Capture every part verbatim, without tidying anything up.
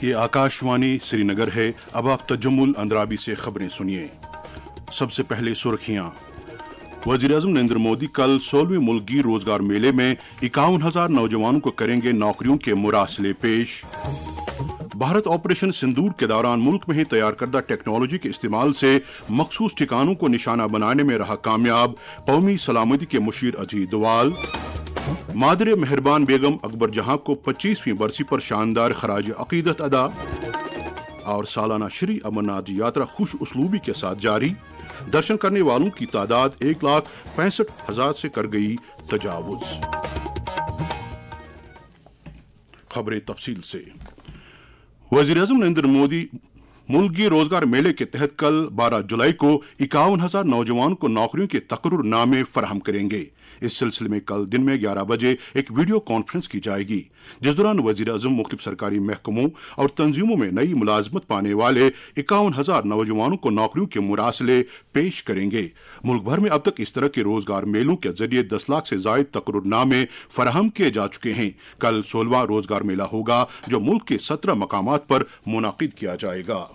ये आकाशवाणी श्रीनगर है। अब आप तजम्मुल अंद्राबी से खबरें सुनिए। सबसे पहले सुर्खियां। वज़ीर-ए-आज़म नरेंद्र मोदी कल सोलहवें मुल्की रोजगार मेले में इक्यावन हजार नौजवानों को करेंगे नौकरियों के मुरासले पेश। भारत ऑपरेशन सिंदूर के दौरान मुल्क में ही तैयार करदा टेक्नोलॉजी के इस्तेमाल से मखसूस ठिकानों को निशाना बनाने में रहा कामयाब, कौमी सलामती के मुशीर अजीत दोवाल। मादरे मेहरबान बेगम अकबर जहां को पच्चीसवीं बरसी पर शानदार खराज अकीदत अदा। और सालाना श्री अमरनाथ यात्रा खुश उसलूबी के साथ जारी। दर्शन करने वालों की तादाद एक लाख पैंसठ हजार से कर गई तजावुज। खबरें तफसील से। वज़ीर-ए-आज़म नरेंद्र मोदी मुल्की रोजगार मेले के तहत कल बारह जुलाई को इक्यावन हजार नौजवानों को नौकरियों के तकर्रुरनामे फराहम करेंगे। इस सिलसिले में कल दिन में ग्यारह बजे एक वीडियो कॉन्फ्रेंस की जाएगी, जिस दौरान वज़ीर-ए-आज़म मुख्तलिफ सरकारी महकमों और तंजीमों में नई मुलाजमत पाने वाले इक्यावन हजार नौजवानों को नौकरियों के मुरासले पेश करेंगे। मुल्क भर में अब तक इस तरह के रोजगार मेलों के जरिए दस लाख से जायद तकर्रुरनामे फराहम किए जा चुके हैं। कल सोलहवां रोजगार मेला होगा, जो मुल्क के सत्रह मकामात पर मुनाकिद किया जाएगा।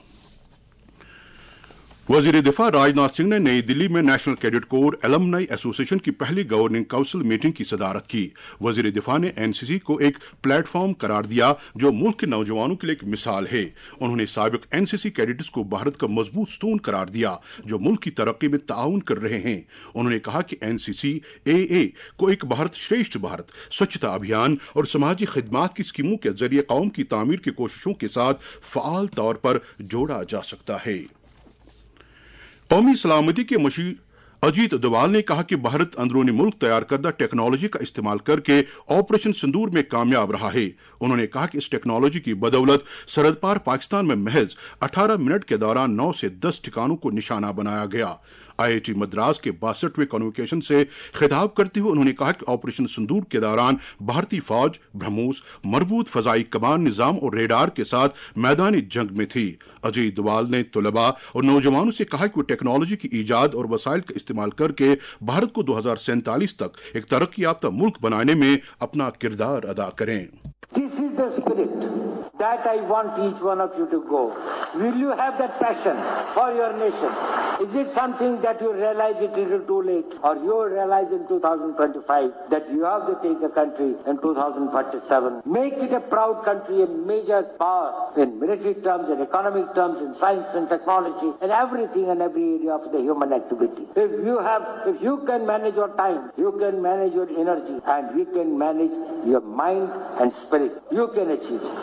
वज़ीर दिफा राजनाथ सिंह ने नई दिल्ली में National Cadet Corps alumni association की पहली गवर्निंग काउंसिल मीटिंग की सदारत की। वज़ीर दिफा ने एनसीसी को एक प्लेटफॉर्म करार दिया जो मुल्क के नौजवानों के लिए एक मिसाल है। उन्होंने साबिक एनसीसी कैडेट्स को भारत का मजबूत स्तून करार दिया जो मुल्क की तरक्की में ताउन कर रहे हैं। उन्होंने कहा कि एनसीसी एए को एक भारत श्रेष्ठ भारत, स्वच्छता अभियान और समाजी खिदमात की स्कीमों के जरिए कौम की तामीर की कोशिशों के साथ फ़आल तौर पर जोड़ा जा सकता है। कौमी सलामती के मुशीर अजीत दोवाल ने कहा कि भारत अंदरूनी मुल्क तैयार करदा टेक्नोलॉजी का इस्तेमाल करके ऑपरेशन सिंदूर में कामयाब रहा है। उन्होंने कहा कि इस टेक्नोलॉजी की बदौलत सरहद पार पाकिस्तान में महज अठारह मिनट के दौरान नौ से दस ठिकानों को निशाना बनाया गया। आईआईटी मद्रास के बासठवें कन्वोकेशन से खिताब करते हुए उन्होंने कहा कि ऑपरेशन सिंदूर के दौरान भारतीय फौज ब्रह्मोस, मजबूत फजाई कमान निजाम और रेडार के साथ मैदानी जंग में थी। अजीत दोवाल ने तलबा और नौजवानों से कहा कि वो टेक्नोलॉजी की ईजाद और वसाइल का इस्तेमाल करके भारत को दो हजार सैंतालीस तक एक तरक्की याफ्ता मुल्क बनाने में अपना किरदार अदा करें। This is the spirit that I want each one of you to go. Will you have that passion for your nation? Is it something that you realize it is too late, or you realize in two thousand twenty-five that you have to take the country in two thousand forty-seven? Make it a proud country, a major power in military terms, in economic terms, in science and technology, and everything and every area of the human activity. If you have, if you can manage your time, you can manage your energy, and you can manage your mind and spirit. You can achieve it.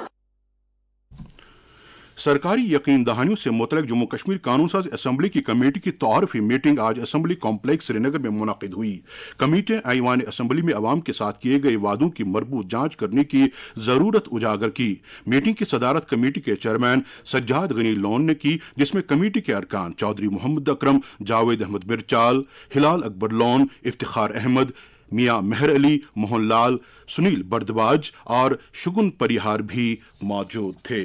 सरकारी यकीन दहानियों से मुतल्लिक जम्मू कश्मीर कानून साज assembly की committee की तौरफी meeting आज assembly complex Srinagar में मुनाकिद हुई। कमेटी ऐवान असम्बली में अवाम के साथ किए गए वादों की मरबूत जांच करने की जरूरत उजागर की। मीटिंग की सदारत कमेटी के चेयरमैन सज्जाद गनी लोन ने की, जिसमें कमेटी के अरकान चौधरी मोहम्मद अकरम, जावेद अहमद मिर्चाल, हिलाल अकबर लोन, इफ्तिखार अहमद, मियां मेहर अली, मोहन लाल, सुनील बर्दवाज और शुगुन परिहार भी मौजूद थे।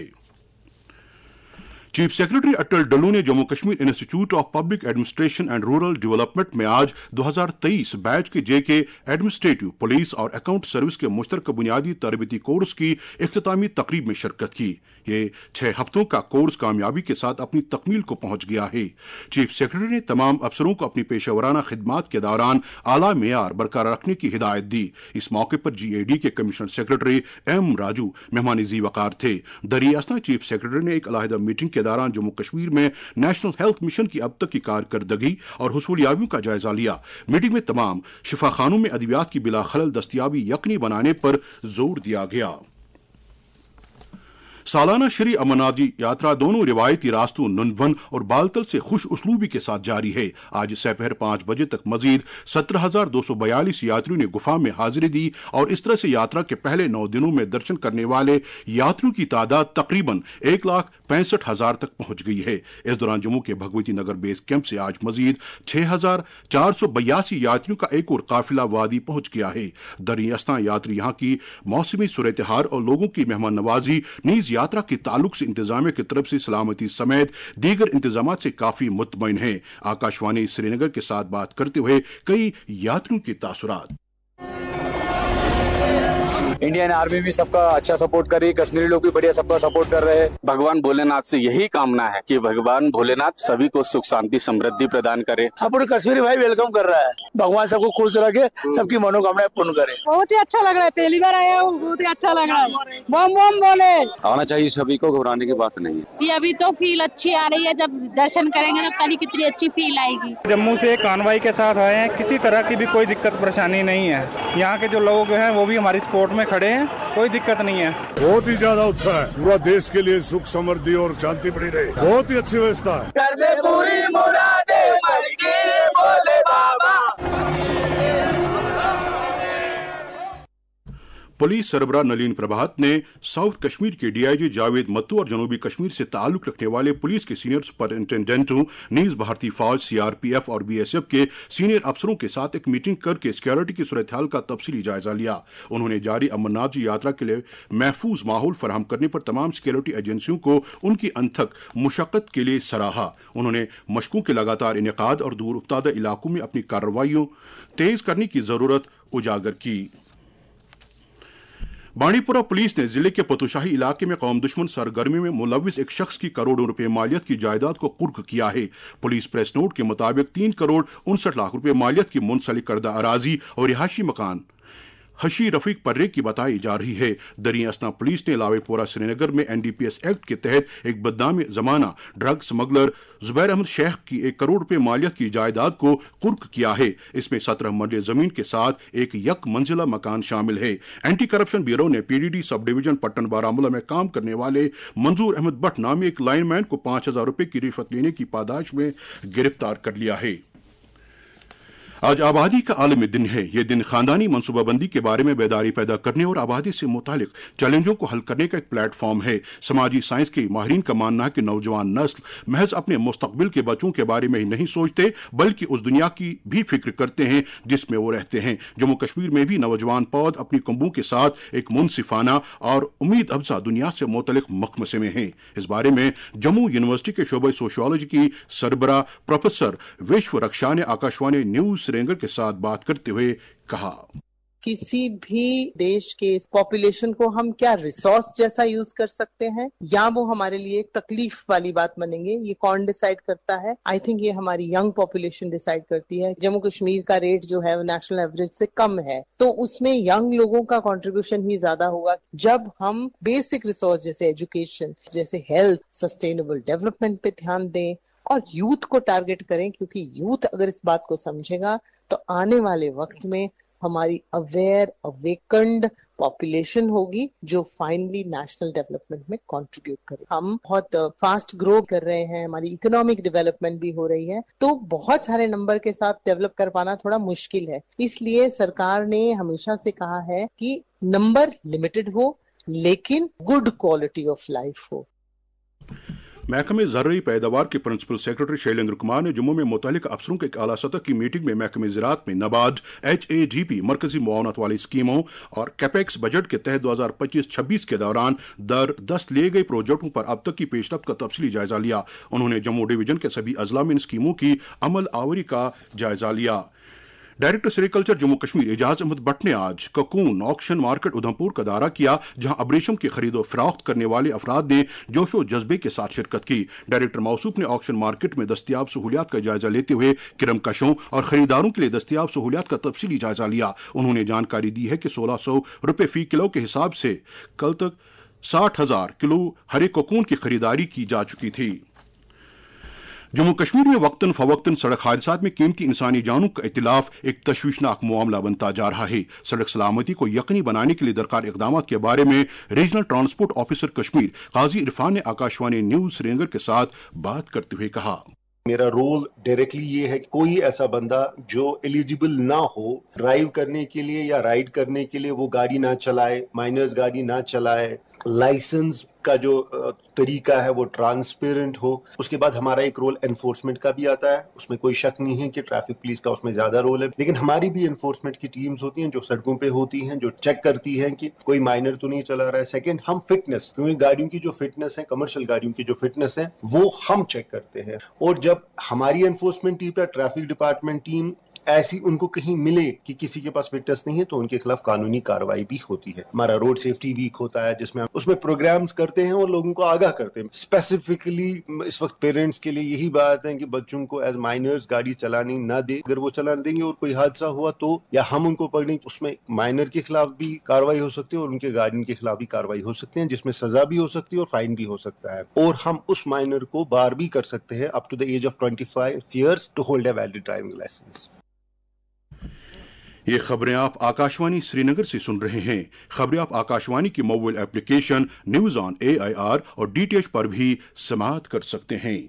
चीफ सेक्रेटरी अटल डल्लू ने Jammu Kashmir Institute of Public Administration and Rural Development में आज दो हजार तेईस बैच के जेके एडमिनिस्ट्रेटिव, पुलिस और अकाउंट सर्विस के मुश्तरका बुनियादी तरबती कोर्स की इख्तितामी तकरीब में शिरकत की। ये छह हफ्तों का कोर्स कामयाबी के साथ अपनी तकमील को पहुंच गया है। चीफ सेक्रेटरी ने तमाम अफसरों को अपनी पेशेवराना खिदमात के दौरान आला मेयार बरकरार रखने की हिदायत दी। इस मौके पर जीएडी के कमिश्नर सेक्रेटरी एम राजू मेहमान जी वकार थे। दरियास्ता चीफ सेक्रेटरी ने एक अलहदा मीटिंग के दौरान जम्मू कश्मीर में नेशनल हेल्थ मिशन की अब तक की कारकर्दगी और हुसूलियाबियों का जायजा लिया। मीटिंग में तमाम शिफाखानों में अद्वियात की बिला खलल दस्तियाबी यकीनी बनाने पर जोर दिया गया। सालाना श्री अमरनाथ यात्रा दोनों रिवायती रास्तों नुनवन और बालतल से खुश उसलूबी के साथ जारी है। आज सपहर पांच बजे तक मजीद सत्रह हजार दो सौ बयालीस यात्रियों ने गुफा में हाजिरी दी और इस तरह से यात्रा के पहले नौ दिनों में दर्शन करने वाले यात्रियों की तादाद तकरीबन एक लाख पैंसठ हजार तक पहुंच गई है। इस दौरान जम्मू के भगवती नगर बेस कैंप से आज मजीद छह हजार चार सौ बयासी यात्रियों का एक और काफिला वादी पहुंच गया है। दरियास्ता यात्री यहाँ की मौसमी सूरत हाल और लोगों की मेहमान नवाजी नीज यात्रा के ताल्लुक से इंतजामिया की तरफ से सलामती समेत दीगर इंतजाम से काफी मुतमईन है। आकाशवाणी श्रीनगर के साथ बात करते हुए कई यात्रियों के तासुरात। इंडियन आर्मी भी सबका अच्छा सपोर्ट कर रही है, कश्मीरी लोग भी बढ़िया सबका सपोर्ट कर रहे हैं। भगवान भोलेनाथ से यही कामना है कि भगवान भोलेनाथ सभी को सुख शांति समृद्धि प्रदान करे। पूरे कश्मीरी भाई वेलकम कर रहा है, भगवान सबको खुश रखे, सबकी मनोकामनाएं पूर्ण करे। बहुत ही अच्छा लग रहा है, पहली बार आया हूँ, बहुत ही अच्छा लग रहा है। बम बम बोले आना चाहिए सभी को, घबराने की बात नहीं है जी। अभी तो फील अच्छी आ रही है, जब दर्शन करेंगे ना कल कितनी अच्छी फील आएगी। जम्मू से कानवाई के साथ आए हैं, किसी तरह की भी कोई दिक्कत परेशानी नहीं है। यहाँ के जो लोग हैं वो भी हमारी सपोर्ट में खड़े हैं, कोई दिक्कत नहीं है। बहुत ही ज्यादा उत्साह है, पूरा देश के लिए सुख समृद्धि और शांति बनी रहे। बहुत ही अच्छी व्यवस्था है। कर दे पूरी मुरादें मर के बोले बाबा। पुलिस सरबराह नलीन प्रभात ने साउथ कश्मीर के डीआईजी जावेद मत्तू और जनूबी कश्मीर से ताल्लुक रखने वाले पुलिस के सीनियर सुपरिंटेंडेंटों, नीज भारतीय फौज, सीआरपीएफ और बीएसएफ के सीनियर अफसरों के साथ एक मीटिंग करके सिक्योरिटी की सूरत हाल का तफसीली जायजा लिया। उन्होंने जारी अमरनाथ जी यात्रा के लिए महफूज माहौल फराहम करने पर तमाम सिक्योरिटी एजेंसियों को उनकी अनथक मुशक्कत के लिए सराहा। उन्होंने मशकों के लगातार इनेकाद और दूर उफ्तादा इलाकों में अपनी कार्रवाइयों तेज करने की जरूरत उजागर की। बाणीपुरा पुलिस ने जिले के पतुशाही इलाके में कौम दुश्मन सरगर्मी में मुलविस एक शख्स की करोड़ों रुपए मालियत की जायदाद को कुर्क किया है। पुलिस प्रेस नोट के मुताबिक तीन करोड़ उनसठ लाख रुपए मालियत की मुंसलिक करदा अराजी और रिहायशी मकान हशी रफीक पर्रे की बताई जा रही है। दरी असना पुलिस ने लावेपोरा श्रीनगर में एनडीपीएस एक्ट के तहत एक बदनामी जमाना ड्रग स्मगलर जुबैर अहमद शेख की एक करोड़ रुपए मालियत की जायदाद को कुर्क किया है। इसमें सत्रह मरले जमीन के साथ एक यक मंजिला मकान शामिल है। एंटी करप्शन ब्यूरो ने PDD sub division Pattan Baramulla में काम करने वाले मंजूर अहमद भट्ट नामी एक लाइनमैन को पांच हजार रुपए की रिश्वत लेने की पादाश में गिरफ्तार कर लिया है। आज आबादी का आलमी दिन है। यह दिन खानदानी मनसूबाबंदी के बारे में बेदारी पैदा करने और आबादी से मुतालिक चैलेंजों को हल करने का एक प्लेटफॉर्म है। समाजी साइंस के माहिरीन का मानना है कि नौजवान नस्ल महज अपने मुस्तकबिल के बच्चों के बारे में ही नहीं सोचते बल्कि उस दुनिया की भी फिक्र करते हैं जिसमें वो रहते हैं। जम्मू कश्मीर में भी नौजवान पौध अपनी कौमों के साथ एक मुनसिफाना और उम्मीद अफजा दुनिया से मुतलिक मखमसे में हैं। इस बारे में जम्मू यूनिवर्सिटी के शोबे सोशियोलॉजी की सरबराह प्रोफेसर विश्व रक्षा ने आकाशवाणी न्यूज श्रीनगर के साथ बात करते हुए कहा, किसी भी देश के पॉपुलेशन को हम क्या रिसोर्स जैसा यूज कर सकते हैं या वो हमारे लिए एक तकलीफ वाली बात बनेंगे, ये कौन डिसाइड करता है? आई थिंक ये हमारी यंग पॉपुलेशन डिसाइड करती है। जम्मू कश्मीर का रेट जो है वो नेशनल एवरेज से कम है, तो उसमें यंग लोगों का कंट्रीब्यूशन ही ज्यादा होगा। जब हम बेसिक रिसोर्स जैसे एजुकेशन, जैसे हेल्थ, सस्टेनेबल डेवलपमेंट पे ध्यान दें और यूथ को टारगेट करें, क्योंकि यूथ अगर इस बात को समझेगा तो आने वाले वक्त में हमारी अवेयर अवेकन्ड पॉपुलेशन होगी जो फाइनली नेशनल डेवलपमेंट में कंट्रीब्यूट करे। हम बहुत फास्ट ग्रो कर रहे हैं, हमारी इकोनॉमिक डेवलपमेंट भी हो रही है, तो बहुत सारे नंबर के साथ डेवलप कर पाना थोड़ा मुश्किल है। इसलिए सरकार ने हमेशा से कहा है कि नंबर लिमिटेड हो लेकिन गुड क्वालिटी ऑफ लाइफ हो। महकमे ज़रूरी पैदावार के प्रिंसिपल सेक्रेटरी शैलेंद्र कुमार ने जम्मू में मुतालिक अफसरों के एक आला सतह की मीटिंग में महकमे ज़राअत में NABARD, H A D P, मरकजी मुआवनत वाली स्कीमों और कैपेक्स बजट के तहत दो हजार पच्चीस छब्बीस के दौरान दर दस्त लिए गए प्रोजेक्टों पर अब तक की पेशरफ्त का तफसीली जायजा लिया। उन्होंने जम्मू डिवीजन के सभी अजला में इन स्कीमों की अमल आवरी का जायजा लिया। डायरेक्टर सेरिकल्चर जम्मू कश्मीर एजाज अहमद भट्ट ने आज ककून ऑक्शन मार्केट उधमपुर का दौरा किया, जहां अब रेशम की खरीदो फरोख्त करने वाले अफराद ने जोशो जज्बे के साथ शिरकत की। डायरेक्टर मौसूफ ने ऑक्शन मार्केट में दस्तियाब सहूलियात का जायजा लेते हुए किरमकशों और खरीदारों के लिए दस्तियाब सहूलियात का तफसीली जायजा लिया। उन्होंने जानकारी दी है कि सोलह सौ रुपये फी किलो के हिसाब से कल तक साठ हजार किलो हरे कोकून की खरीदारी की जा चुकी थी। जम्मू कश्मीर में वक्तन फवक्तन सड़क हादसात में कीमती इंसानी जानों का इतलाफ एक तशवीशनाक मामला बनता जा रहा है। सड़क सलामती को यकीनी बनाने के लिए दरकार इकदाम के बारे में regional transport officer Kashmir Qazi Irfan ने आकाशवाणी न्यूज श्रीनगर के साथ बात करते हुए कहा, मेरा रोल डायरेक्टली ये है कि कोई ऐसा बंदा जो एलिजिबल ना हो ड्राइव करने के लिए या राइड करने के लिए वो गाड़ी ना चलाए, माइनर्स गाड़ी ना चलाए, लाइसेंस का जो तरीका है वो ट्रांसपेरेंट हो। उसके बाद हमारा एक रोल एनफोर्समेंट का भी आता है, उसमें कोई शक नहीं है कि ट्रैफिक पुलिस का उसमें ज्यादा रोल है, लेकिन हमारी भी एनफोर्समेंट की टीम्स होती हैं जो सड़कों पे होती हैं, जो चेक करती हैं कि कोई माइनर तो नहीं चला रहा है। सेकंड, हम फिटनेस, क्योंकि गाड़ियों की जो फिटनेस है, कमर्शियल गाड़ियों की जो फिटनेस है वो हम चेक करते हैं, और जब جب ہماری انفورسمنٹ ٹیم یا ٹریفک ڈپارٹمنٹ ٹیم ایسی ان کو کہیں ملے کہ کسی کے پاس فٹنس نہیں ہے تو ان کے خلاف قانونی کارروائی بھی ہوتی ہے. ہمارا روڈ سیفٹی ویک ہوتا ہے جس میں اس میں پروگرامز کرتے ہیں اور لوگوں کو آگاہ کرتے ہیں. اسپیسیفکلی اس وقت پیرنٹس کے لیے یہی بات ہے کہ بچوں کو ایز مائنرز گاڑی چلانی نہ دے. اگر وہ چلانے دیں گے اور کوئی حادثہ ہوا تو یا ہم ان کو پکڑیں اس میں مائنر کے خلاف بھی کارروائی ہو سکتی ہے اور ان کے گارڈین کے خلاف بھی کارروائی ہو سکتی ہے جس میں سزا بھی ہو سکتی ہے اور فائن بھی ہو سکتا ہے. اور ہم اس مائنر کو بار بھی کر سکتے ہیں up to the age of twenty five years to hold a valid driving licence. یہ خبریں آپ آکاشوانی سری نگر سے سن رہے ہیں. خبریں آپ آکاشوانی کی mobile application news on A I R اور ڈی ٹی ایچ پر بھی سماعت کر سکتے ہیں.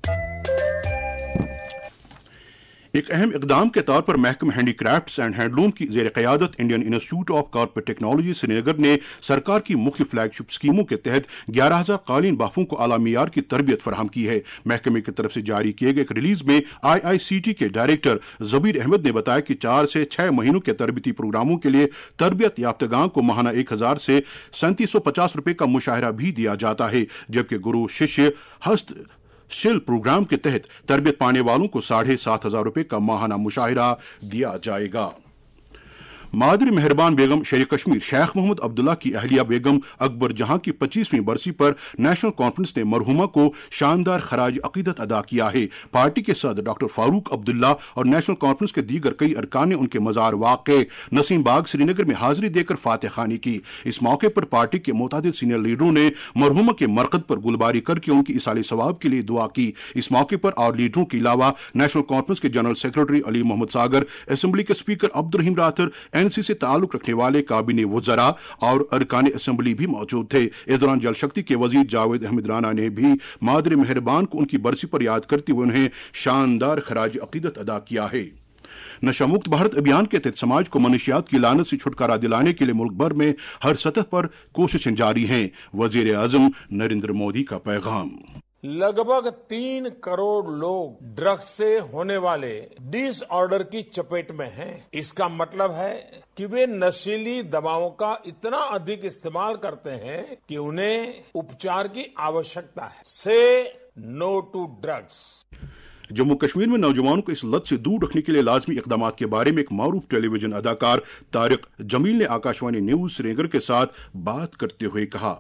ایک اہم اقدام کے طور پر محکمہ ہینڈی کرافٹس اینڈ ہینڈلوم کی زیر قیادت Indian Institute of Corporate Technology Srinagar نے سرکار کی مختلف فلیگ شپ اسکیموں کے تحت گیارہ ہزار قالین بافوں کو اعلیٰ معیار کی تربیت فراہم کی ہے. محکمے کی طرف سے جاری کیے گئے ایک ریلیز میں آئی آئی سی ٹی کے ڈائریکٹر زبیر احمد نے بتایا کہ چار سے چھ مہینوں کے تربیتی پروگراموں کے لیے تربیت یافتگان کو ماہانہ ایک ہزار سے سینتیس سو پچاس روپے کا مشاہرہ بھی دیا جاتا ہے، جبکہ گرو ششیہ ہست شل پروگرام کے تحت تربیت پانے والوں کو ساڑھے سات ہزار روپے کا ماہانہ مشاہرہ دیا جائے گا. مادر مہربان بیگم شیر کشمیر شیخ محمد عبداللہ کی اہلیہ بیگم اکبر جہاں کی پچیسویں برسی پر نیشنل کانفرنس نے مرحومہ کو شاندار خراج عقیدت ادا کیا ہے. پارٹی کے صدر ڈاکٹر فاروق عبداللہ اور نیشنل کانفرنس کے دیگر کئی ارکان نے ان کے مزار واقع نسیم باغ سری نگر میں حاضری دے کر فاتح خوانی کی. اس موقع پر پارٹی کے متعدد سینئر لیڈروں نے مرحومہ کے مرقد پر گلباری کر کے ان کی ایصال ثواب کے لیے دعا کی. اس موقع پر اور لیڈروں کے علاوہ نیشنل کانفرنس کے general secretary Ali Mohammad Sagar, assembly کے speaker Abdul Rahim Rather, N C سے تعلق رکھنے والے کابینہ وزراء اور ارکان اسمبلی بھی موجود تھے. اس دوران جل شکتی کے وزیر جاوید احمد رانا نے بھی مادر مہربان کو ان کی برسی پر یاد کرتے ہوئے انہیں شاندار خراج عقیدت ادا کیا ہے. نشہ مکت بھارت ابھیان کے تحت سماج کو منشیات کی لعنت سے چھٹکارا دلانے کے لیے ملک بھر میں ہر سطح پر کوششیں جاری ہیں. وزیر اعظم نریندر مودی کا پیغام. لگ بھگ تین کروڑ لوگ ڈرگز سے ہونے والے ڈس آرڈر کی چپیٹ میں ہیں. اس کا مطلب ہے کہ وہ نشیلی دواؤں کا اتنا ادھک استعمال کرتے ہیں کہ انہیں اپچار کی آوشکتا ہے. سے no to drugs. Jammu Kashmir میں نوجوانوں کو اس لت سے دور رکھنے کے لیے لازمی اقدامات کے بارے میں ایک معروف ٹیلی ویژن اداکار طارق جمیل نے آکاشوانی نیوز سری نگر کے ساتھ بات کرتے ہوئے کہا،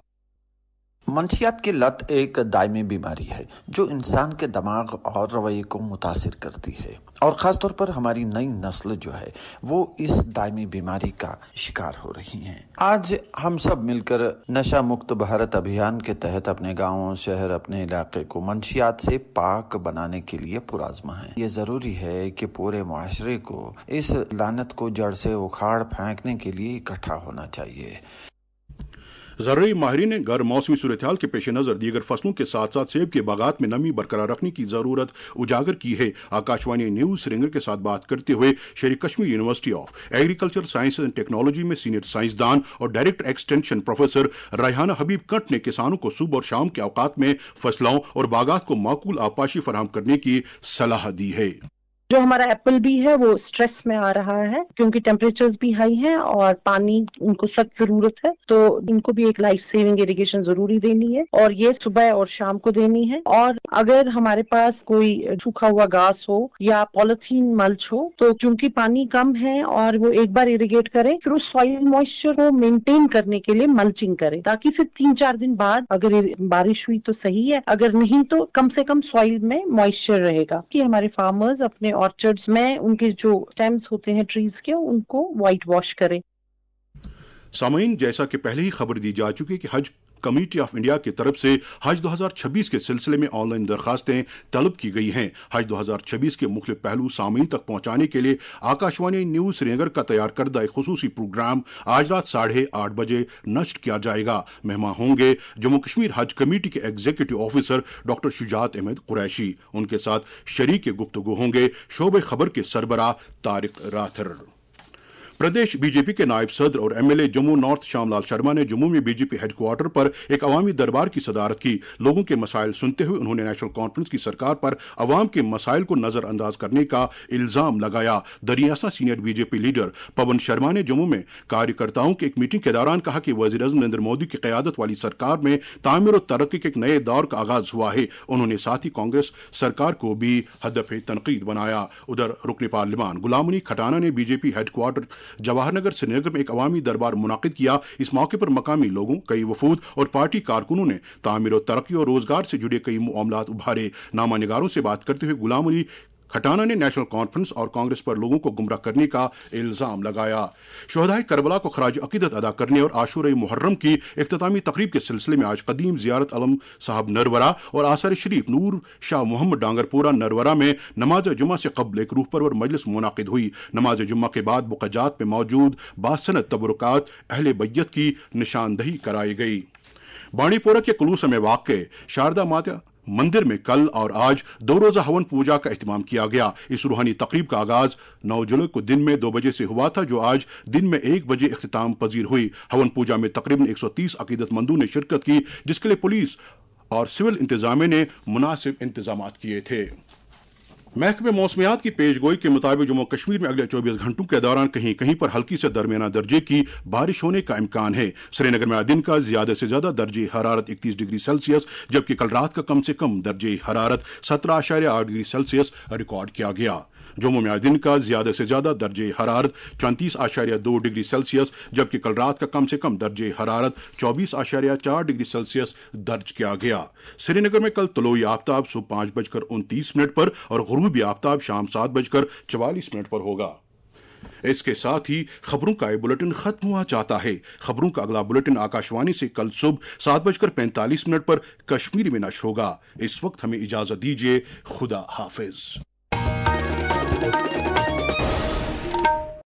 منشیات کی لت ایک دائمی بیماری ہے جو انسان کے دماغ اور رویے کو متاثر کرتی ہے، اور خاص طور پر ہماری نئی نسل جو ہے وہ اس دائمی بیماری کا شکار ہو رہی ہیں. آج ہم سب مل کر نشہ مکت بھارت ابھیان کے تحت اپنے گاؤں، شہر، اپنے علاقے کو منشیات سے پاک بنانے کے لیے پرعزم ہیں. یہ ضروری ہے کہ پورے معاشرے کو اس لعنت کو جڑ سے اکھاڑ پھینکنے کے لیے اکٹھا ہونا چاہیے. زرعی ماہرین نے غیر موسمی صورتحال کے پیش نظر دیگر فصلوں کے ساتھ ساتھ سیب کے باغات میں نمی برقرار رکھنے کی ضرورت اجاگر کی ہے. آکاشوانی نیوز سری نگر کے ساتھ بات کرتے ہوئے Sher Kashmir University of Agriculture Science and Technology میں سینئر سائنسدان اور director extension professor Rehana Habib Kit نے کسانوں کو صبح اور شام کے اوقات میں فصلوں اور باغات کو معقول آبپاشی فراہم کرنے کی صلاح دی ہے. جو ہمارا ایپل بھی ہے وہ سٹریس میں آ رہا ہے کیونکہ ٹیمپریچرز بھی ہائی ہیں اور پانی ان کو سخت ضرورت ہے، تو ان کو بھی ایک لائف سیونگ اریگیشن ضروری دینی ہے اور یہ صبح اور شام کو دینی ہے. اور اگر ہمارے پاس کوئی سوکھا ہوا گھاس ہو یا پالیتھین ملچ ہو تو کیونکہ پانی کم ہے اور وہ ایک بار اریگیٹ کریں پھر اس سوائل موئسچر کو مینٹین کرنے کے لیے ملچنگ کریں تاکہ پھر تین چار دن بعد اگر بارش ہوئی تو صحیح ہے، اگر نہیں تو کم سے کم سوائل میں موئسچر رہے گا. کہ ہمارے فارمرز اپنے آرچرڈز میں ان کے جو سٹیمز ہوتے ہیں ٹریز کے ان کو وائٹ واش کریں. سامعین، جیسا کہ پہلے ہی خبر دی جا چکی کہ حج کمیٹی آف انڈیا کی طرف سے حج دو ہزار چھبیس کے سلسلے میں آن لائن درخواستیں طلب کی گئی ہیں. حج دو ہزار چھبیس کے مختلف پہلو سامعین تک پہنچانے کے لیے آکاشوانی نیوز سری نگر کا تیار کردہ ایک خصوصی پروگرام آج رات ساڑھے آٹھ بجے نشر کیا جائے گا. مہمان ہوں گے جموں کشمیر حج کمیٹی کے executive officer doctor Shujaat Ahmad Qureshi. ان کے ساتھ شریک گفتگو ہوں گے شعبہ خبر کے سربراہ طارق راتھر. प्रदेश बीजेपी के नायब सदर और एमएलए जम्मू नॉर्थ श्यामलाल शर्मा ने जम्मू में बीजेपी हेडक्वार्टर पर एक अवामी दरबार की सदारत की। लोगों के मसाइल सुनते हुए उन्होंने नेशनल कॉन्फ्रेंस की सरकार पर अवाम के मसाइल को नजरअंदाज करने का इल्जाम लगाया। दरियासा senior BJP leader Pawan Sharma ने जम्मू में कार्यकर्ताओं की एक मीटिंग के दौरान कहा कि वज़ीर-ए-आज़म नरेंद्र मोदी की क़यादत वाली सरकार में तामीर और तरक्की के एक नए दौर का आगाज हुआ है। उन्होंने साथ ही कांग्रेस सरकार को भी हदफ तनकीद बनाया। उधर रुकन पार्लिमान गुलाम अली खटाना ने बीजेपी हेडक्वार्टर जवाहर नगर श्रीनगर में एक अवामी दरबार मुनाकिद किया। इस मौके पर मकामी लोगों, कई वफूद और पार्टी कारकुनों ने तामीर और तरक्की और रोजगार से जुड़े कई मामलात उभारे। नामा निगारों से बात करते हुए गुलाम अली खटाना ने नेशनल कॉन्फ्रेंस और कांग्रेस पर लोगों को गुमराह करने का इल्जाम लगाया। शोहदाए करबला को खराज अकीदत अदा करने और आशूरे मुहर्रम की इख्तितामी तकरीब के सिलसिले में आज कदीम जियारत अलम साहब नरवरा और आसार शरीफ नूर शाह मोहम्मद डांगरपुरा नरवरा में नमाज जुम्मा से कबल एक रूह परवर मजलिस मुनाकिद हुई। नमाज जुम्मा के बाद बुक़जात में मौजूद बासनद तबरुकात अहले बैयत की निशानदही कराई गई। बाणीपोरा के कुलूसा में वाक़ शारदा माता मंदिर में कल और आज दो रोजा हवन पूजा का एहतमाम किया गया। इस रूहानी तकरीब का आगाज नौ जुलाई को दिन में दो बजे से हुआ था, जो आज दिन में एक बजे इख्तिताम पजीर हुई। हवन पूजा में तकरीबन एक सौ तीस अकीदतमंदों ने शिरकत की, जिसके लिए पुलिस और सिविल इंतजामिया ने मुनासिब इंतजाम किए थे। महकमे मौसमियात की पेशगोई के मुताबिक जम्मू कश्मीर में अगले चौबीस घंटों के दौरान कहीं कहीं पर हल्की से दरमियाना दर्जे की बारिश होने का इम्कान है। श्रीनगर में आज दिन का ज्यादा से ज्यादा दर्जे हरारत इकतीस डिग्री सेल्सियस, जबकि कल रात का कम से कम दर्जे हरारत सत्रह आशारिया आठ डिग्री सेल्सियस रिकॉर्ड किया गया। जम्मू में आज दिन का ज्यादा से ज्यादा दर्जे हरारत चौंतीस आशारिया दो डिग्री सेल्सियस, जबकि कल रात का कम से कम दर्जे हरारत चौबीस आशारिया चार डिग्री सेल्सियस दर्ज किया गया। श्रीनगर में कल तलोई आफ्ताब सुबह पांच बजकर उनतीस मिनट पर और गुरूबी आफ्ताब शाम सात बजकर चवालीस मिनट पर होगा। इसके साथ ही खबरों का ये बुलेटिन खत्म हुआ चाहता है। खबरों का अगला बुलेटिन आकाशवाणी से कल सुबह सात बजकर पैंतालीस मिनट पर कश्मीरी में नश्र होगा। इस वक्त हमें इजाजत दीजिए। खुदा हाफिज।